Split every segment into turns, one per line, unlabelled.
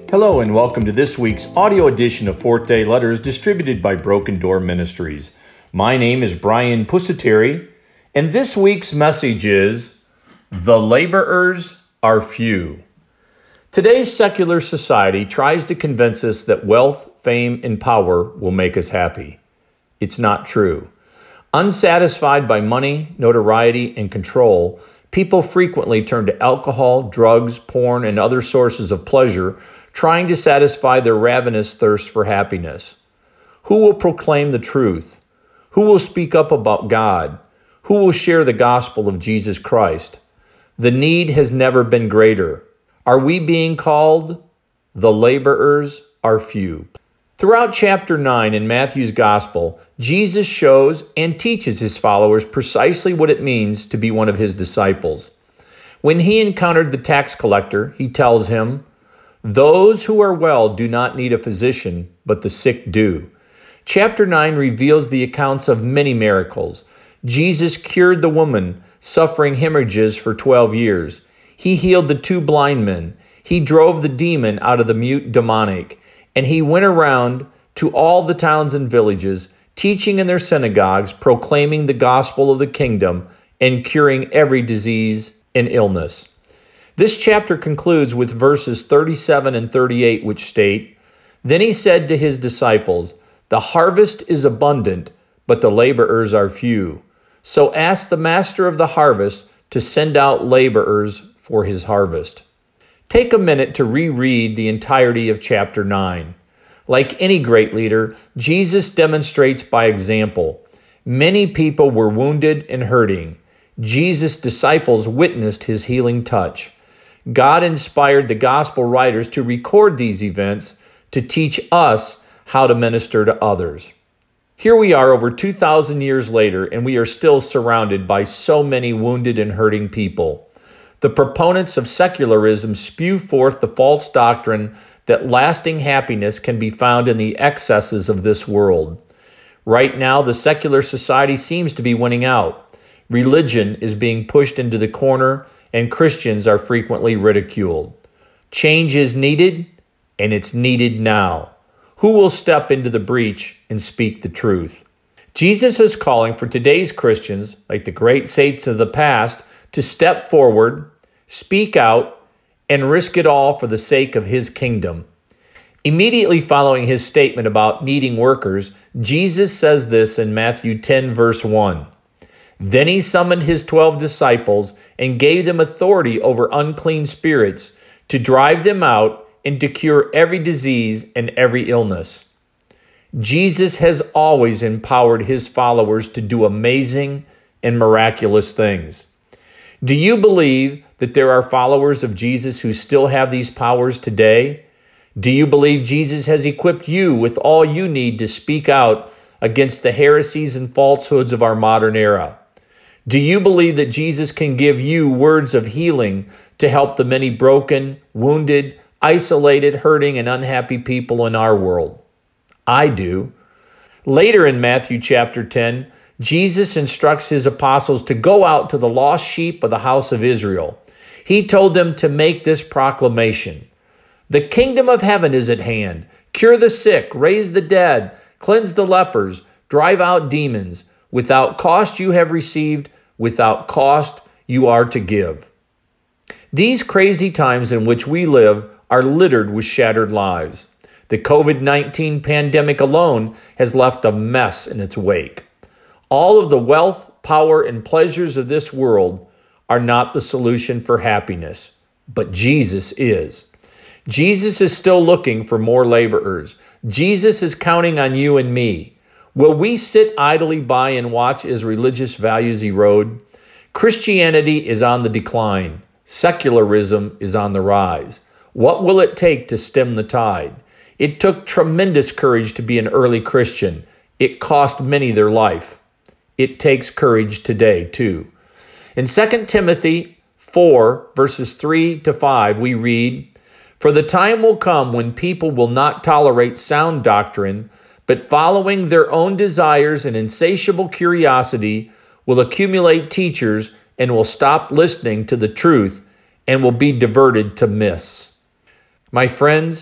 Hello and welcome to this week's audio edition of Fourth Day Letters distributed by Broken Door Ministries. My name is Brian Pusateri, and this week's message is, The Laborers Are Few. Today's secular society tries to convince us that wealth, fame, and power will make us happy. It's not true. Unsatisfied by money, notoriety, and control, people frequently turn to alcohol, drugs, porn, and other sources of pleasure, trying to satisfy their ravenous thirst for happiness. Who will proclaim the truth? Who will speak up about God? Who will share the gospel of Jesus Christ? The need has never been greater. Are we being called? The laborers are few. Throughout chapter 9 in Matthew's gospel, Jesus shows and teaches his followers precisely what it means to be one of his disciples. When he encountered the tax collector, he tells him, "Those who are well do not need a physician, but the sick do." Chapter 9 reveals the accounts of many miracles. Jesus cured the woman suffering hemorrhages for 12 years. He healed the 2 blind men. He drove the demon out of the mute demonic. And he went around to all the towns and villages, teaching in their synagogues, proclaiming the gospel of the kingdom, and curing every disease and illness. This chapter concludes with verses 37 and 38, which state, "Then he said to his disciples, 'The harvest is abundant, but the laborers are few. So ask the master of the harvest to send out laborers for his harvest.'" Take a minute to reread the entirety of chapter 9. Like any great leader, Jesus demonstrates by example. Many people were wounded and hurting. Jesus' disciples witnessed his healing touch. God inspired the gospel writers to record these events to teach us how to minister to others. Here we are over 2,000 years later, and we are still surrounded by so many wounded and hurting people. The proponents of secularism spew forth the false doctrine that lasting happiness can be found in the excesses of this world. Right now, the secular society seems to be winning out. Religion is being pushed into the corner, and Christians are frequently ridiculed. Change is needed, and it's needed now. Who will step into the breach and speak the truth? Jesus is calling for today's Christians, like the great saints of the past, to step forward, speak out, and risk it all for the sake of his kingdom. Immediately following his statement about needing workers, Jesus says this in Matthew 10, verse 1. "Then he summoned his 12 disciples and gave them authority over unclean spirits to drive them out and to cure every disease and every illness." Jesus has always empowered his followers to do amazing and miraculous things. Do you believe that there are followers of Jesus who still have these powers today? Do you believe Jesus has equipped you with all you need to speak out against the heresies and falsehoods of our modern era? Do you believe that Jesus can give you words of healing to help the many broken, wounded, isolated, hurting, and unhappy people in our world? I do. Later in Matthew chapter 10, Jesus instructs his apostles to go out to the lost sheep of the house of Israel. He told them to make this proclamation: "The kingdom of heaven is at hand. Cure the sick, raise the dead, cleanse the lepers, drive out demons. Without cost you have received, without cost you are to give." These crazy times in which we live are littered with shattered lives. The COVID-19 pandemic alone has left a mess in its wake. All of the wealth, power, and pleasures of this world are not the solution for happiness, but Jesus is. Jesus is still looking for more laborers. Jesus is counting on you and me. Will we sit idly by and watch as religious values erode? Christianity is on the decline. Secularism is on the rise. What will it take to stem the tide? It took tremendous courage to be an early Christian. It cost many their life. It takes courage today, too. In 2 Timothy 4, verses 3 to 5, we read, "For the time will come when people will not tolerate sound doctrine, but following their own desires and insatiable curiosity will accumulate teachers and will stop listening to the truth and will be diverted to myths." My friends,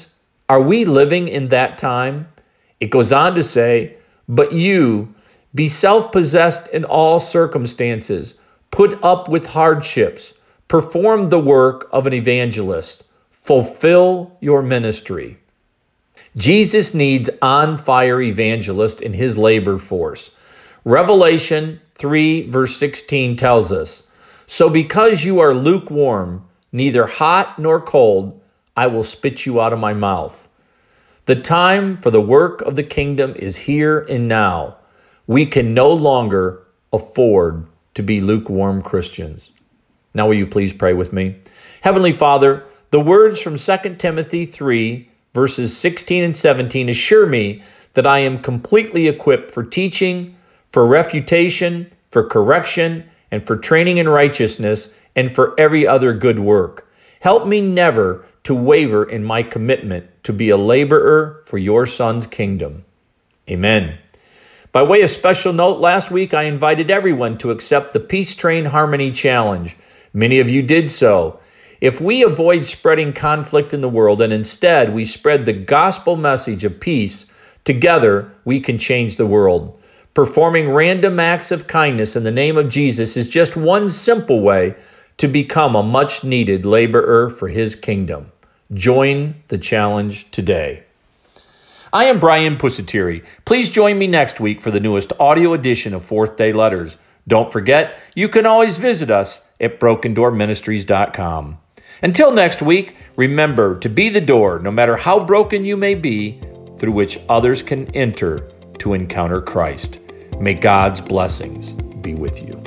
Are we living in that time? It goes on to say, but you, be self-possessed in all circumstances, put up with hardships, perform the work of an evangelist, fulfill your ministry. Jesus needs on-fire evangelists in his labor force. Revelation 3 verse 16 tells us, so because you are lukewarm, neither hot nor cold, I will spit you out of my mouth. The time for the work of the kingdom is here and now. We can no longer afford to be lukewarm Christians. Now will you please pray with me? Heavenly Father, the words from 2 Timothy 3 verses 16 and 17 assure me that I am completely equipped for teaching, for refutation, for correction, and for training in righteousness, and for every other good work. Help me never to waver in my commitment to be a laborer for your Son's kingdom. Amen. By way of special note, last week I invited everyone to accept the Peace Train Harmony Challenge. Many of you did so. If we avoid spreading conflict in the world and instead we spread the gospel message of peace, together we can change the world. Performing random acts of kindness in the name of Jesus is just one simple way to become a much-needed laborer for his kingdom. Join the challenge today. I am Brian Pusateri. Please join me next week for the newest audio edition of Fourth Day Letters. Don't forget, you can always visit us at brokendoorministries.com. Until next week, remember to be the door, no matter how broken you may be, through which others can enter to encounter Christ. May God's blessings be with you.